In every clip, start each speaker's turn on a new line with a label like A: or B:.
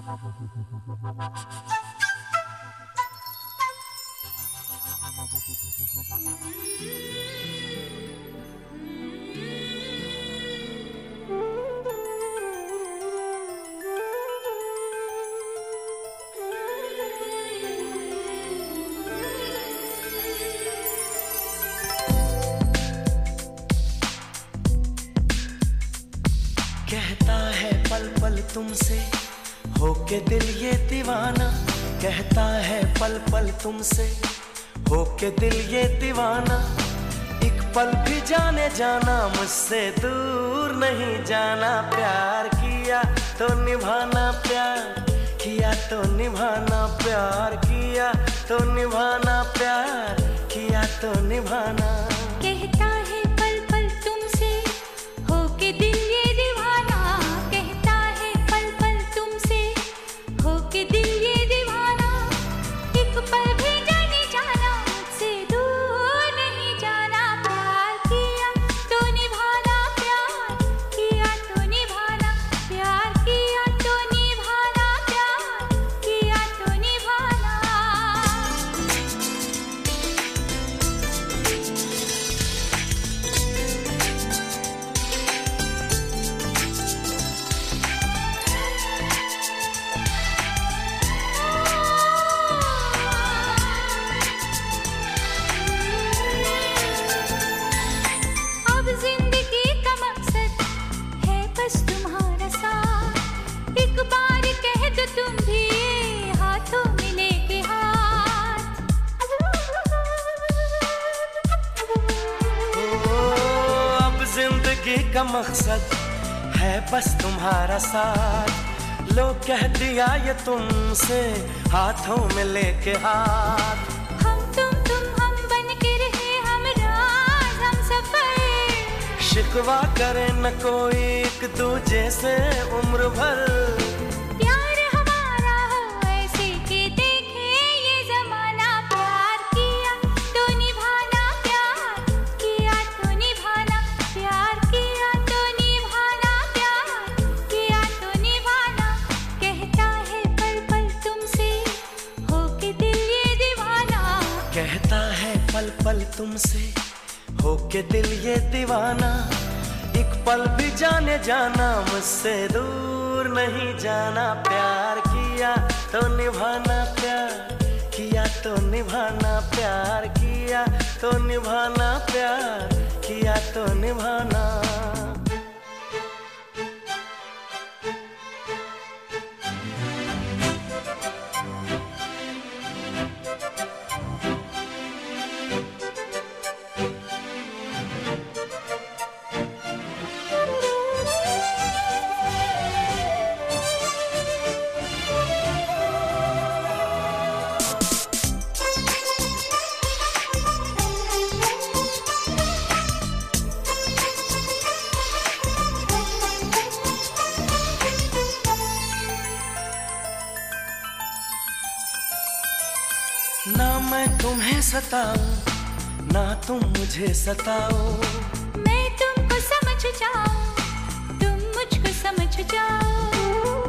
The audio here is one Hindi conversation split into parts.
A: कहता है पल पल तुमसे होके दिल ये दीवाना, कहता है पल पल तुमसे होके दिल ये दीवाना। एक पल भी जाने जाना मुझसे दूर नहीं जाना, प्यार किया तो निभाना, प्यार किया तो निभाना, प्यार किया तो निभाना, प्यार किया तो निभाना।
B: कहता है पल पल तुमसे होके दिल ये दीवाना, कहता है पल पल तुमसे होके दिल ये दीवाना। एक पल भी जाने जाना मुझसे दूर नहीं जाना, प्यार किया तो निभाना, प्यार किया तो निभाना, प्यार किया तो निभाना, प्यार किया तो निभाना। अब जिंदगी का मकसद है बस तुम्हारा साथ, एक बार कह दो तुम भी ये हाथों में लेके हाथ।
A: अब जिंदगी का मकसद है बस तुम्हारा साथ, लो कह दिया ये तुमसे हाथों में लेके हाथ।
B: हम बन के रहे हम राज हम सफर,
A: शिकवा करे न कोई एक दूजे से उम्र भर,
B: प्यार हमारा हो ऐसे कि देखे ये जमाना। प्यार किया तो निभाना, प्यार किया तो निभाना, प्यार किया तो निभाना, प्यार किया तो निभाना। कहता है पल पल तुमसे होके दिल ये दीवाना,
A: कहता है पल पल तुमसे होके दिल ये दीवाना। एक पल भी जाने जाना मुझसे दूर नहीं जाना, प्यार किया तो निभाना, प्यार किया तो निभाना, प्यार किया तो निभाना, प्यार किया तो निभाना। ना मैं तुम्हें सताऊं ना तुम मुझे सताओ,
B: मैं तुमको समझ जाऊं तुम मुझको समझ जाओ।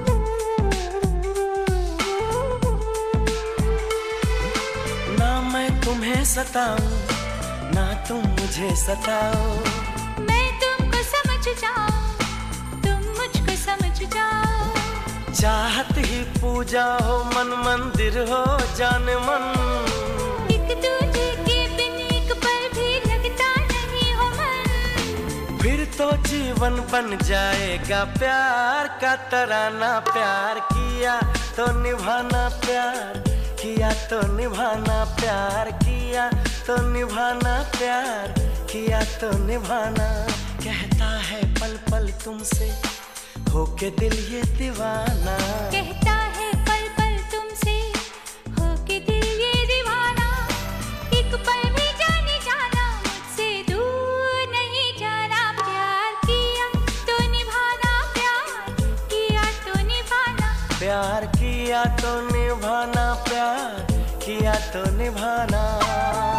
A: ना मैं तुम्हें सताऊं ना तुम मुझे सताओ,
B: मैं तुमको समझ जाऊं तुम मुझको समझ जाओ।
A: चाहत ही पूजा हो मन मंदिर हो जान मन,
B: एक दूजे के बिन एक पल भी लगता नहीं हो मन,
A: फिर तो जीवन बन जाएगा प्यार का तराना। प्यार किया तो निभाना, प्यार किया तो निभाना, प्यार किया तो निभाना, प्यार किया तो निभाना। कहता है पल पल तुमसे होके दिल ये दीवाना,
B: कहता है पल पल तुमसे होके दिल ये दीवाना। एक पल भी जाने जाना मुझसे दूर नहीं जाना, प्यार किया तो निभाना, प्यार किया तो निभाना,
A: प्यार किया तो निभाना, प्यार किया तो निभाना।